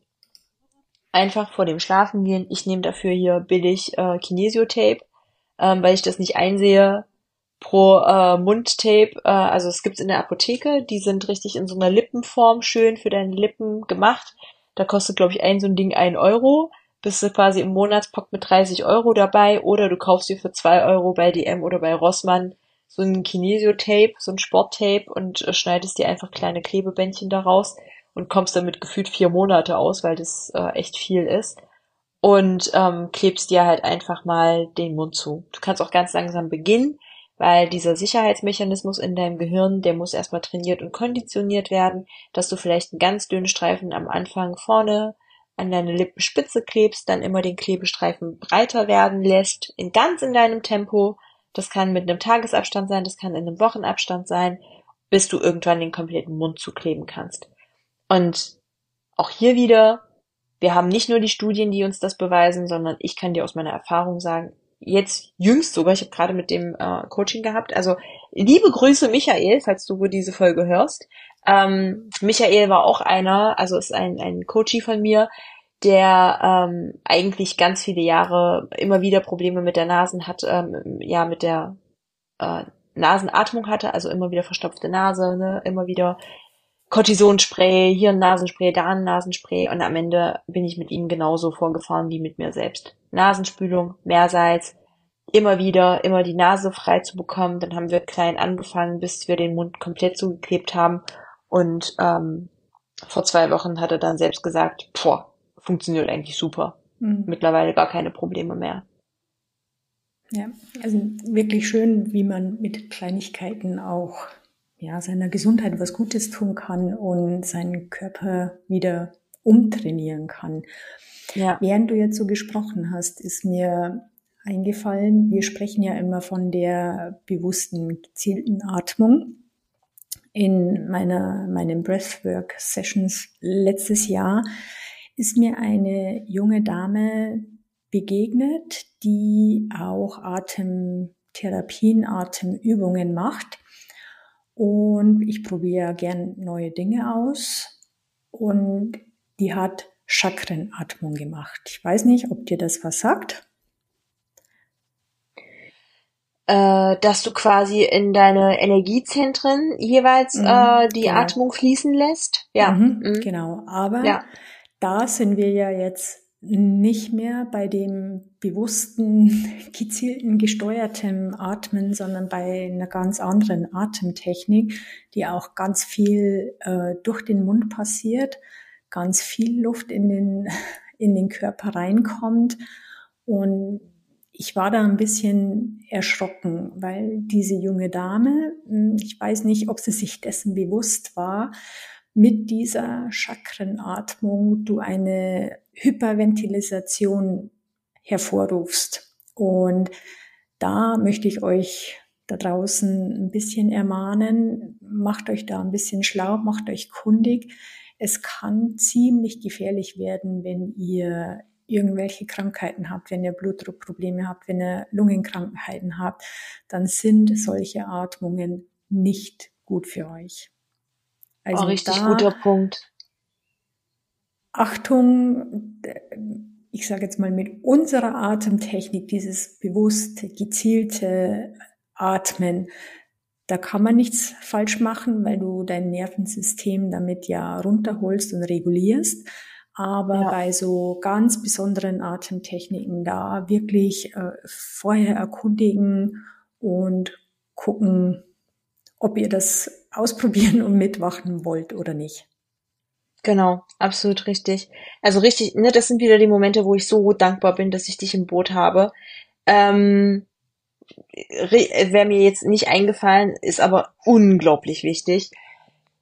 einfach vor dem Schlafengehen. Ich nehme dafür hier billig äh, Kinesiotape, ähm, weil ich das nicht einsehe pro äh, Mundtape. Äh, also es gibt's in der Apotheke, die sind richtig in so einer Lippenform schön für deine Lippen gemacht. Da kostet, glaube ich, ein so ein Ding ein Euro. Bist du quasi im Monatspack mit dreißig Euro dabei. Oder du kaufst dir für zwei Euro bei D M oder bei Rossmann so ein Kinesiotape, so ein Sporttape und äh, schneidest dir einfach kleine Klebebändchen daraus und kommst damit gefühlt vier Monate aus, weil das äh, echt viel ist. Und ähm, klebst dir halt einfach mal den Mund zu. Du kannst auch ganz langsam beginnen, weil dieser Sicherheitsmechanismus in deinem Gehirn, der muss erstmal trainiert und konditioniert werden, dass du vielleicht einen ganz dünnen Streifen am Anfang vorne an deine Lippenspitze klebst, dann immer den Klebestreifen breiter werden lässt, in ganz in deinem Tempo. Das kann mit einem Tagesabstand sein, das kann in einem Wochenabstand sein, bis du irgendwann den kompletten Mund zukleben kannst. Und auch hier wieder, wir haben nicht nur die Studien, die uns das beweisen, sondern ich kann dir aus meiner Erfahrung sagen, jetzt jüngst sogar, ich habe gerade mit dem äh, Coaching gehabt, also liebe Grüße Michael, falls du wohl diese Folge hörst. Ähm, Michael war auch einer, also ist ein, ein Coachie von mir, der ähm, eigentlich ganz viele Jahre immer wieder Probleme mit der Nasen hat, ähm, ja mit der äh, Nasenatmung hatte, also immer wieder verstopfte Nase, ne, immer wieder Cortisonspray, hier ein Nasenspray, da ein Nasenspray und am Ende bin ich mit ihm genauso vorgefahren wie mit mir selbst. Nasenspülung, Meersalz, immer wieder, immer die Nase frei zu bekommen. Dann haben wir klein angefangen, bis wir den Mund komplett zugeklebt haben und ähm, vor zwei Wochen hat er dann selbst gesagt, boah, funktioniert eigentlich super. Mhm. Mittlerweile gar keine Probleme mehr. Ja, also wirklich schön, wie man mit Kleinigkeiten auch ja, seiner Gesundheit was Gutes tun kann und seinen Körper wieder umtrainieren kann. Ja. Während du jetzt so gesprochen hast, ist mir eingefallen, wir sprechen ja immer von der bewussten, gezielten Atmung. In meiner, meinen Breathwork-Sessions letztes Jahr ist mir eine junge Dame begegnet, die auch Atemtherapien, Atemübungen macht. Und ich probiere gern neue Dinge aus. Und die hat Chakrenatmung gemacht. Ich weiß nicht, ob dir das was sagt. Äh, dass du quasi in deine Energiezentren jeweils mhm, äh, die genau. Atmung fließen lässt. Ja, mhm, mhm. Genau. Aber ja. Da sind wir ja jetzt nicht mehr bei dem bewussten, gezielten, gesteuerten Atmen, sondern bei einer ganz anderen Atemtechnik, die auch ganz viel äh, durch den Mund passiert, ganz viel Luft in den, in den Körper reinkommt. Und ich war da ein bisschen erschrocken, weil diese junge Dame, ich weiß nicht, ob sie sich dessen bewusst war, mit dieser Chakrenatmung du eine Hyperventilisation hervorrufst. Und da möchte ich euch da draußen ein bisschen ermahnen, macht euch da ein bisschen schlau, macht euch kundig. Es kann ziemlich gefährlich werden, wenn ihr irgendwelche Krankheiten habt, wenn ihr Blutdruckprobleme habt, wenn ihr Lungenkrankheiten habt, dann sind solche Atmungen nicht gut für euch. Also oh, richtig da, guter Punkt. Achtung, ich sage jetzt mal mit unserer Atemtechnik, dieses bewusste, gezielte Atmen, da kann man nichts falsch machen, weil du dein Nervensystem damit ja runterholst und regulierst. Aber ja. bei so ganz besonderen Atemtechniken da wirklich äh, vorher erkundigen und gucken, ob ihr das ausprobieren und mitmachen wollt oder nicht. Genau, absolut richtig. Also richtig, ne, das sind wieder die Momente, wo ich so dankbar bin, dass ich dich im Boot habe. Ähm, wäre mir jetzt nicht eingefallen, ist aber unglaublich wichtig.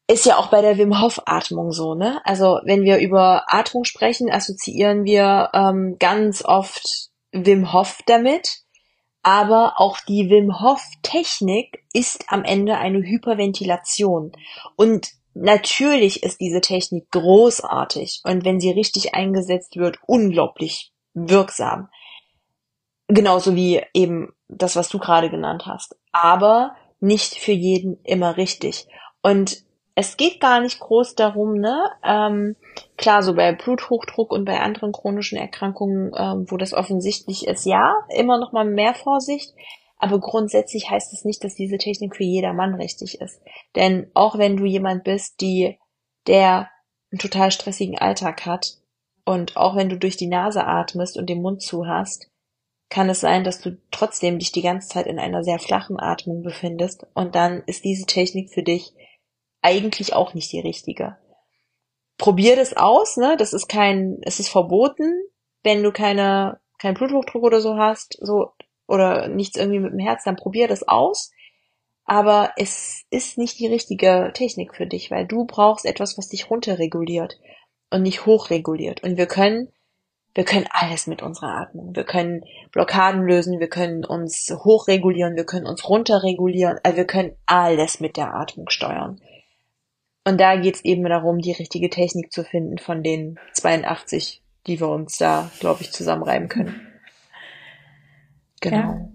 ist ja auch bei der Wim Hof Atmung so, ne? Also wenn wir über Atmung sprechen, assoziieren wir ähm, ganz oft Wim Hof damit. Aber auch die Wim Hof Technik ist am Ende eine Hyperventilation. Und natürlich ist diese Technik großartig und wenn sie richtig eingesetzt wird, unglaublich wirksam. Genauso wie eben das, was du gerade genannt hast. Aber nicht für jeden immer richtig. Und es geht gar nicht groß darum, ne, ähm, klar, so bei Bluthochdruck und bei anderen chronischen Erkrankungen, ähm, wo das offensichtlich ist, ja, immer noch mal mehr Vorsicht. Aber grundsätzlich heißt es nicht, dass diese Technik für jedermann richtig ist. Denn auch wenn du jemand bist, die, der einen total stressigen Alltag hat und auch wenn du durch die Nase atmest und den Mund zu hast, kann es sein, dass du trotzdem dich die ganze Zeit in einer sehr flachen Atmung befindest und dann ist diese Technik für dich eigentlich auch nicht die richtige. Probier das aus, ne? Das ist kein, es ist verboten, wenn du keine, keinen Bluthochdruck oder so hast, so, oder nichts irgendwie mit dem Herz, dann probier das aus. Aber es ist nicht die richtige Technik für dich, weil du brauchst etwas, was dich runterreguliert und nicht hochreguliert. Und wir können, wir können alles mit unserer Atmung. Wir können Blockaden lösen, wir können uns hochregulieren, wir können uns runterregulieren, also wir können alles mit der Atmung steuern. Und da geht's eben darum, die richtige Technik zu finden von den zweiundachtzig, die wir uns da, glaube ich, zusammenreiben können. Genau. Ja.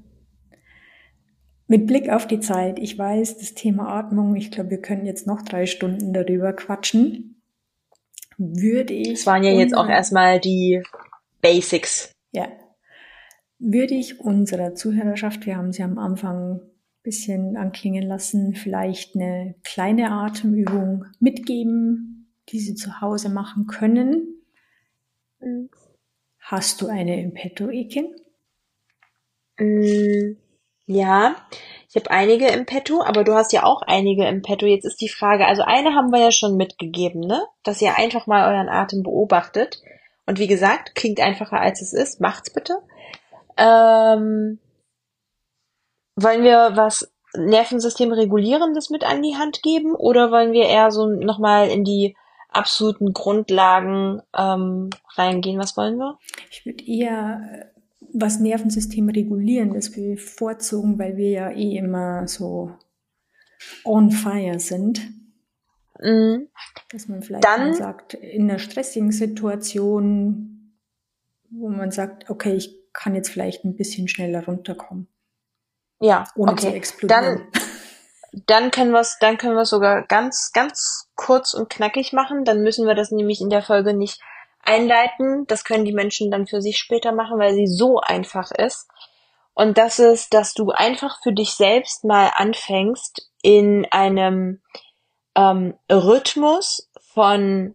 Mit Blick auf die Zeit, ich weiß, das Thema Atmung, ich glaube, wir können jetzt noch drei Stunden darüber quatschen. Würde ich. Das waren ja jetzt auch erstmal die Basics. Ja. Würde ich unserer Zuhörerschaft, wir haben sie am Anfang bisschen anklingen lassen, vielleicht eine kleine Atemübung mitgeben, die sie zu Hause machen können. Mhm. Hast du eine im Petto, Ekin? Mm, ja, ich habe einige im Petto, aber du hast ja auch einige im Petto. Jetzt ist die Frage, also eine haben wir ja schon mitgegeben, ne? Dass ihr einfach mal euren Atem beobachtet. Und wie gesagt, klingt einfacher als es ist. Macht's bitte. Ähm, Wollen wir was Nervensystem regulierendes mit an die Hand geben oder wollen wir eher so nochmal in die absoluten Grundlagen ähm, reingehen? Was wollen wir? Ich würde eher was Nervensystem regulierendes bevorzugen, weil wir ja eh immer so on fire sind. Mhm. Dass man vielleicht Dann, mal sagt, in einer stressigen Situation, wo man sagt, okay, ich kann jetzt vielleicht ein bisschen schneller runterkommen. Ja, ohne okay. zu explodieren. Dann, dann können wir es, dann können wir es sogar ganz, ganz kurz und knackig machen. Dann müssen wir das nämlich in der Folge nicht einleiten. Das können die Menschen dann für sich später machen, weil sie so einfach ist. Und das ist, dass du einfach für dich selbst mal anfängst, in einem ähm, Rhythmus von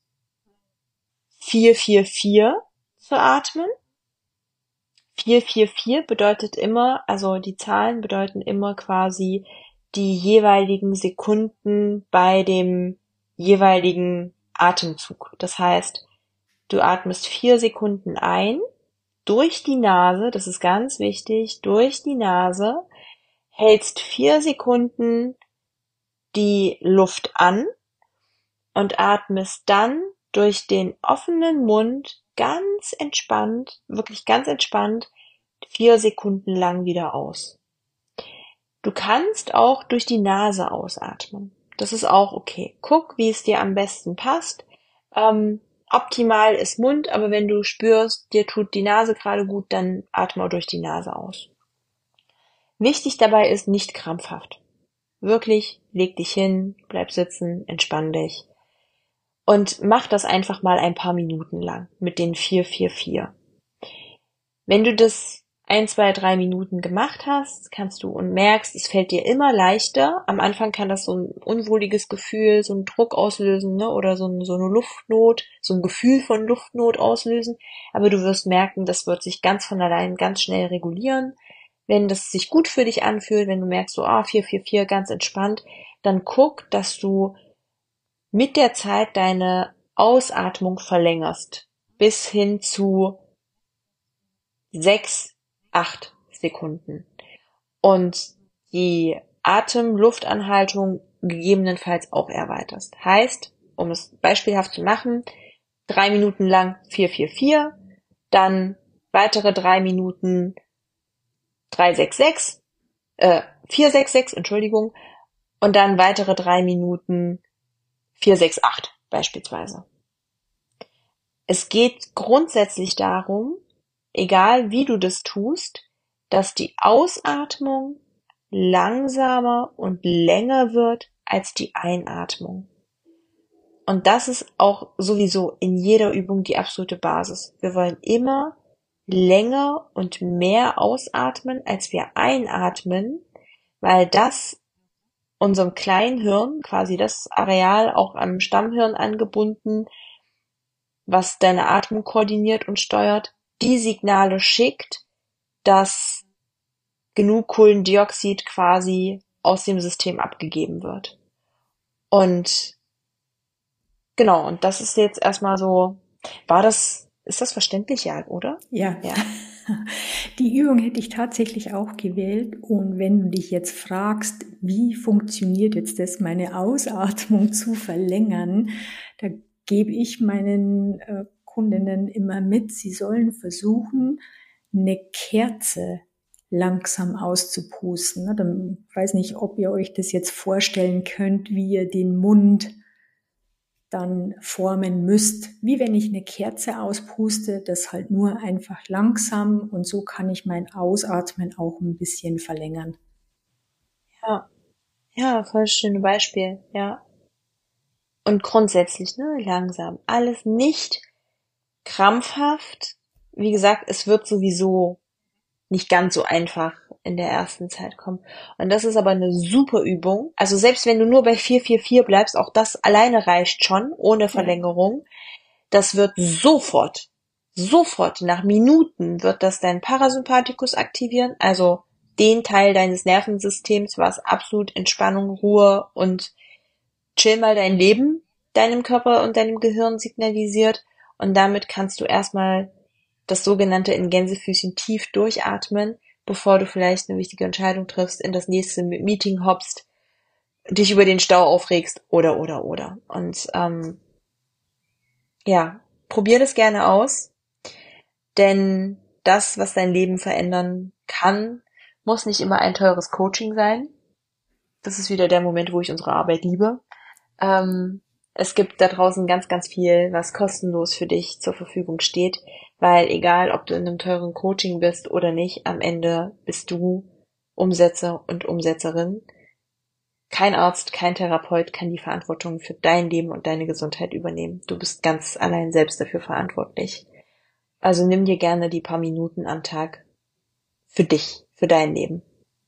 vier vier vier zu atmen. vier vier vier bedeutet immer, also die Zahlen bedeuten immer quasi die jeweiligen Sekunden bei dem jeweiligen Atemzug. Das heißt, du atmest vier Sekunden ein, durch die Nase, das ist ganz wichtig, durch die Nase, hältst vier Sekunden die Luft an und atmest dann durch den offenen Mund ganz entspannt, wirklich ganz entspannt, vier Sekunden lang wieder aus. Du kannst auch durch die Nase ausatmen. Das ist auch okay. Guck, wie es dir am besten passt. Ähm, optimal ist Mund, aber wenn du spürst, dir tut die Nase gerade gut, dann atme durch die Nase aus. Wichtig dabei ist, nicht krampfhaft. Wirklich, leg dich hin, bleib sitzen, entspann dich. Und mach das einfach mal ein paar Minuten lang mit den vier vier vier. Wenn du das ein, zwei, drei Minuten gemacht hast, kannst du und merkst, es fällt dir immer leichter. Am Anfang kann das so ein unwohliges Gefühl, so einen Druck auslösen, ne, oder so, ein, so eine Luftnot, so ein Gefühl von Luftnot auslösen. Aber du wirst merken, das wird sich ganz von allein ganz schnell regulieren. Wenn das sich gut für dich anfühlt, wenn du merkst, so, ah, vier vier vier, ganz entspannt, dann guck, dass du mit der Zeit deine Ausatmung verlängerst bis hin zu sechs, acht Sekunden. Und die Atem-Luftanhaltung gegebenenfalls auch erweiterst. Heißt, um es beispielhaft zu machen, drei Minuten lang vier vier vier, dann weitere drei Minuten drei sechs sechs, äh, vier sechs sechs, Entschuldigung, und dann weitere drei Minuten vier sechs acht beispielsweise. Es geht grundsätzlich darum, egal wie du das tust, dass die Ausatmung langsamer und länger wird als die Einatmung. Und das ist auch sowieso in jeder Übung die absolute Basis. Wir wollen immer länger und mehr ausatmen, als wir einatmen, weil das unserem kleinen Hirn, quasi das Areal auch am Stammhirn angebunden, was deine Atmung koordiniert und steuert, die Signale schickt, dass genug Kohlendioxid quasi aus dem System abgegeben wird. Und genau, und das ist jetzt erstmal so, war das, ist das verständlich, ja, oder? Ja. Ja. Die Übung hätte ich tatsächlich auch gewählt. Und wenn du dich jetzt fragst, wie funktioniert jetzt das, meine Ausatmung zu verlängern, da gebe ich meinen äh, Kundinnen immer mit, sie sollen versuchen, eine Kerze langsam auszupusten. Dann weiß nicht, ob ihr euch das jetzt vorstellen könnt, wie ihr den Mund dann formen müsst. Wie wenn ich eine Kerze auspuste, das halt nur einfach langsam, und so kann ich mein Ausatmen auch ein bisschen verlängern. Ja, ja, voll schönes Beispiel, ja. Und grundsätzlich, ne, langsam. Alles nicht krampfhaft. Wie gesagt, es wird sowieso nicht ganz so einfach in der ersten Zeit kommen. Und das ist aber eine super Übung. Also selbst wenn du nur bei vier vier vier bleibst, auch das alleine reicht schon, ohne Verlängerung. Das wird sofort, sofort, nach Minuten wird das dein Parasympathikus aktivieren, also den Teil deines Nervensystems, was absolut Entspannung, Ruhe und chill mal dein Leben deinem Körper und deinem Gehirn signalisiert. Und damit kannst du erstmal das sogenannte in Gänsefüßchen tief durchatmen, bevor du vielleicht eine wichtige Entscheidung triffst, in das nächste Meeting hoppst, dich über den Stau aufregst oder, oder, oder. Und ähm, ja, probier das gerne aus, denn das, was dein Leben verändern kann, muss nicht immer ein teures Coaching sein. Das ist wieder der Moment, wo ich unsere Arbeit liebe. Ähm, es gibt da draußen ganz, ganz viel, was kostenlos für dich zur Verfügung steht, weil egal, ob du in einem teuren Coaching bist oder nicht, am Ende bist du Umsetzer und Umsetzerin. Kein Arzt, kein Therapeut kann die Verantwortung für dein Leben und deine Gesundheit übernehmen. Du bist ganz allein selbst dafür verantwortlich. Also nimm dir gerne die paar Minuten am Tag für dich, für dein Leben.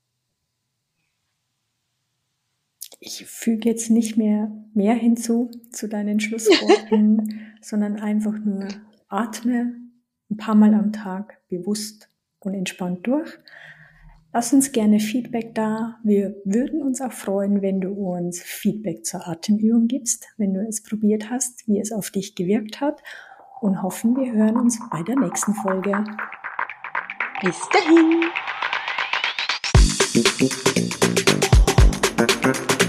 Ich füge jetzt nicht mehr mehr hinzu zu deinen Schlussworten, sondern einfach nur atme ein paar Mal am Tag bewusst und entspannt durch. Lass uns gerne Feedback da. Wir würden uns auch freuen, wenn du uns Feedback zur Atemübung gibst, wenn du es probiert hast, wie es auf dich gewirkt hat, und hoffen, wir hören uns bei der nächsten Folge. Bis dahin!